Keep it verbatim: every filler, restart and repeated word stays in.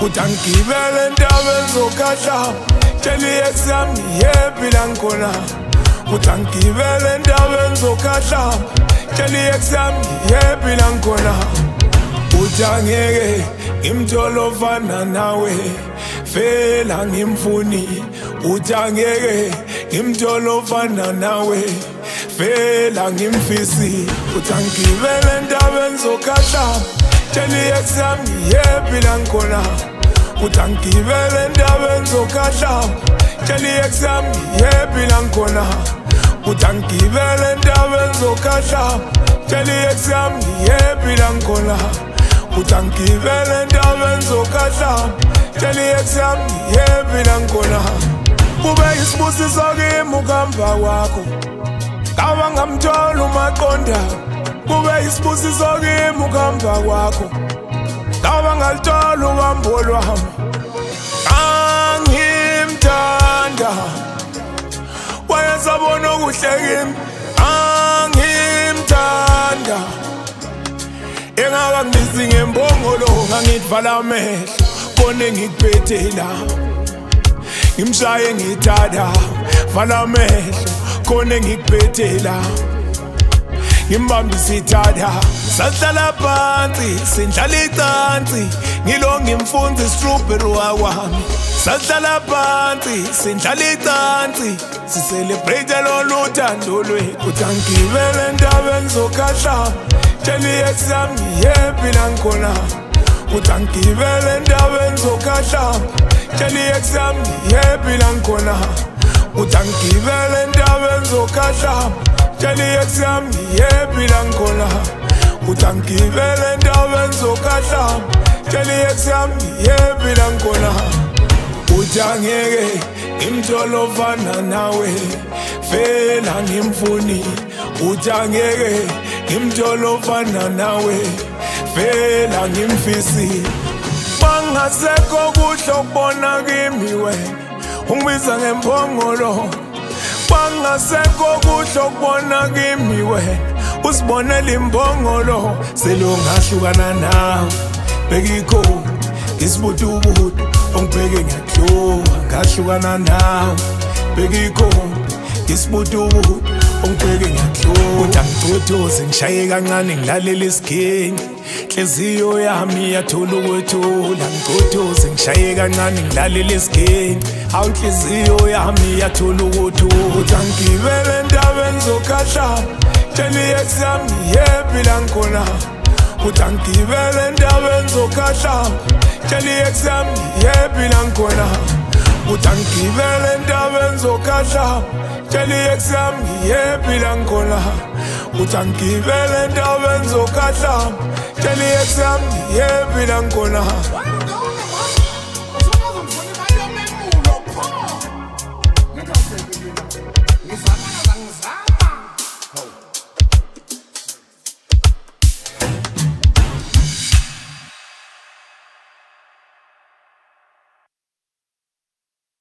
uthi angigibele entabeni zokhahla tshela i-ex yami ngiyephi la ngikhona uthi angigibele entabeni zokhahla tshela i-ex yami ngiyephi la ngikhona uthi angeke ngimthole ofana nawe vela ngimfuni uthi angeke ngimthole ofana nawe vela ngimfisi uthi angigibele entabeni zokhahla tshela i-ex yami ngiyephi la ngikhona uthi angigibele entabeni zokhahla tshela i-ex yami ngiyephi la ngikhona uthi angigibele entabeni zokhahla tshela i-ex yami ngiyephi la ngikhona uthi angigibele entabeni zokhahla tshela i-ex yami ngiyephi la ngikhona kube isibusiso kimi ukuhamba kwakho ngaba ngamthola umaqonda kube isibusiso kimi ukuhamba kwakho ngaba ngalithola uhambo lwami angimthanda wayesabona okuhle kimi angimthanda engakangisi ngembongolo ngangitvala amehlo kone ngikuphethela ngimshaye ngithada vala amehlo kone ngikuphethela ngimbambisa ithada sahlala phansi sindlala icansi ngilo ngimfunza strawberry wami sahlala phansi sindlala icansi sicelebrate lolu thando lwethu uthi angigibele entabeni zokhahla tshela i-ex yami ngiyephi la ngikhona uthi angigibele entabeni zokhahla tshela i-ex yami ngiyephi la ngikhona uthi angigibele entabeni zokhahla tshela i-ex yami ngiyephi la ngikhona uthi angigibele entabeni zokhahla tshela i-ex yami ngiyephi la ngikhona uthi angeke ngimthole ofana nawe vela ngimfuni uthi angeke ngimthole ofana nawe vela ngimfisi bangasekho kuhle ukubona kimi wena ungibiza ngempongolo bangasekho kuhle ukubona kimi wena usibonela imbongolo selongahlukana nawe bekikho ngisibutubutu ongibheke ngiyahluka ngahlukana nawe bekikho ngisibutubutu ongibheke ngiyahluka uthi angigcothoze ngishaye kancane ngilalela isiginci inhliziyo yami yathola ukwethula ngigcothoze ngishaye kancane ngilalela isiginci awu inhliziyo yami yathola ukuthula uthi angigibele entabeni zokhahla tshela i-ex yami ngiyephi la ngikhona uthi angigibele entabeni zokhahla tshela i-ex yami ngiyephi la ngikhona uthi angigibele entabeni zokhahla tshela i-ex yami ngiyephi la ngikhona uthi angigibele entabeni zokhahla tshela i-ex yami ngiyephi la ngikhona